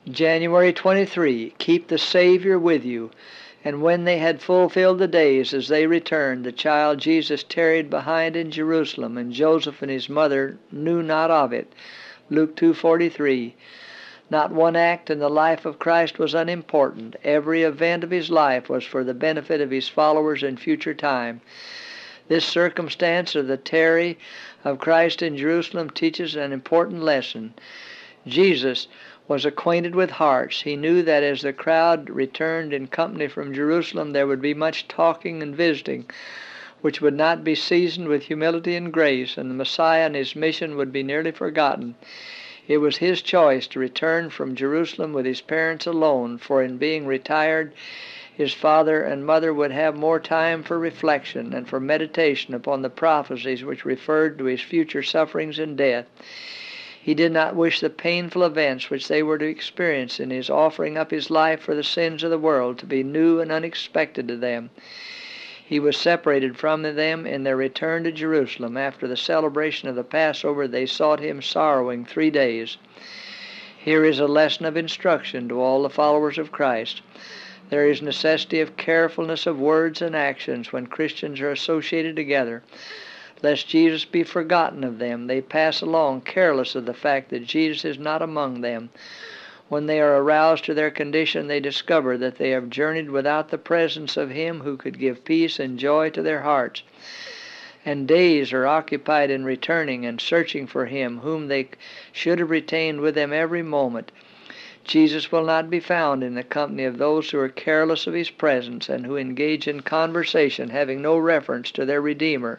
January 23. Keep the Savior with you. And when they had fulfilled the days, as they returned, the child Jesus tarried behind in Jerusalem, and Joseph and his mother knew not of it. Luke 2:43. Not one act in the life of Christ was unimportant. Every event of his life was for the benefit of his followers in future time. This circumstance of the tarry of Christ in Jerusalem teaches an important lesson. Jesus was acquainted with hearts. He knew that as the crowd returned in company from Jerusalem, there would be much talking and visiting, which would not be seasoned with humility and grace, and the Messiah and his mission would be nearly forgotten. It was his choice to return from Jerusalem with his parents alone, for in being retired, his father and mother would have more time for reflection and for meditation upon the prophecies which referred to his future sufferings and death. He did not wish the painful events which they were to experience in his offering up his life for the sins of the world to be new and unexpected to them. He was separated from them in their return to Jerusalem. After the celebration of the Passover, they sought him sorrowing 3 days. Here is a lesson of instruction to all the followers of Christ. There is necessity of carefulness of words and actions when Christians are associated together. Lest Jesus be forgotten of them, they pass along careless of the fact that Jesus is not among them. When they are aroused to their condition, they discover that they have journeyed without the presence of him who could give peace and joy to their hearts. And days are occupied in returning and searching for him whom they should have retained with them every moment. Jesus will not be found in the company of those who are careless of his presence and who engage in conversation having no reference to their Redeemer.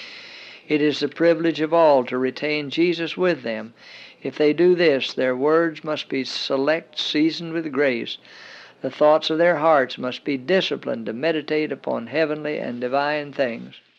It is the privilege of all to retain Jesus with them. If they do this, their words must be select, seasoned with grace. The thoughts of their hearts must be disciplined to meditate upon heavenly and divine things.